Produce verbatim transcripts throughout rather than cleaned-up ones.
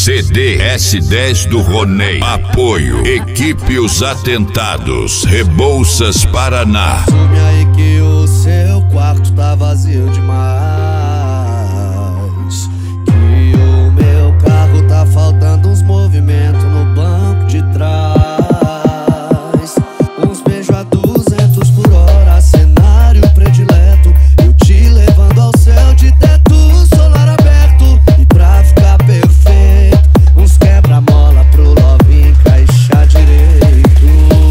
C D S dez do Ronei. Apoio Equipe Os Atentados, Rebouças, Paraná. Assume aí que o seu quarto tá vazio demais, que o meu carro tá faltando uns movimentos no banco de trás. Uns beijos a duzentos por hora, cenário predileto, eu te levando ao céu de teto solar aberto. E pra ficar perfeito, uns quebra-mola pro love encaixar direito.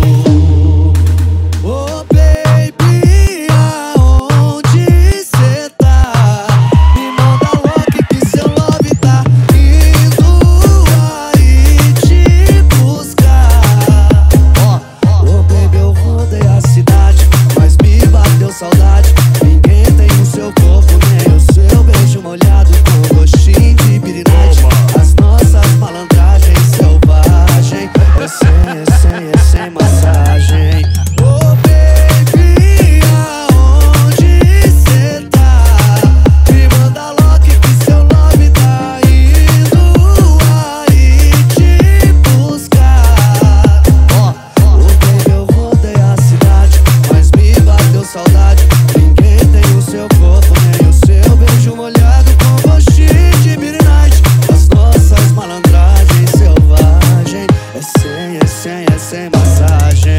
Oh baby, aonde cê tá? Me manda logo que seu love tá indo aí te buscar. Oh baby, eu rodei a cidade, mas me bateu saudade. Ninguém tem o seu corpo, nem o seu beijo molhado com gostinho de birinite. As nossas malandragens selvagem, é sem, é sem, é sem massagem. Oh baby, aonde cê tá? Me manda logo que seu love tá indo aí te buscar. Oh baby, eu rodei a cidade, mas me bateu saudade. Ninguém tem o seu corpo, nem o seu beijo molhado com gostinho de birinite. As nossas malandragens selvagem, é sem, é sem, é sem massagem.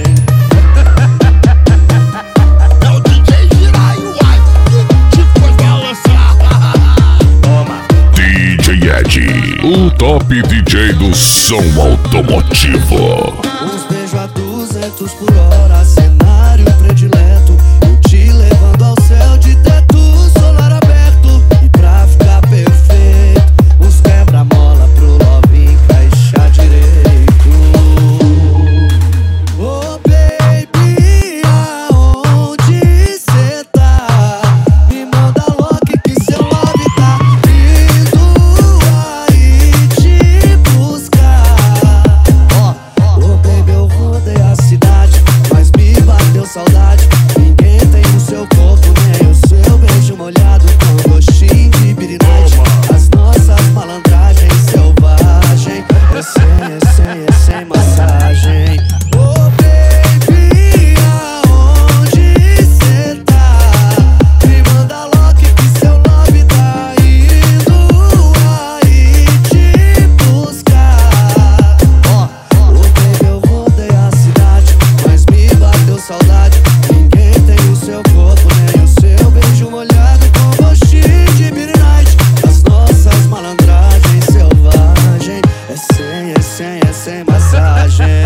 É o D J Giraio, ai, te faz balançar. Toma. D J Ed, o top D J do som automotivo. Uns beijos a duzentos por hora, cenário predileto, eu te levando ao céu de teto solar aberto. E pra ficar perfeito, uns quebra-mola pro love encaixar direito. Oh baby, aonde cê tá? Me manda logo que seu love tá indo aí te buscar. Oh baby, eu rodei a cidade, mas me bateu saudade. Ninguém tem o seu corpo, nem o seu beijo molhado com gostinho de birinite. As nossas malandragens selvagem, é sem, é sem, é sem massagem. Oh baby, aonde cê tá? Me manda logo que seu love tá indo aí te buscar. Oh baby, eu rodei a cidade, mas me bateu saudade. Ninguém tem o seu corpo, nem o seu beijo molhado com gostinho de birinite. As nossas malandragens selvagem, é sem, é sem, é sem massagem.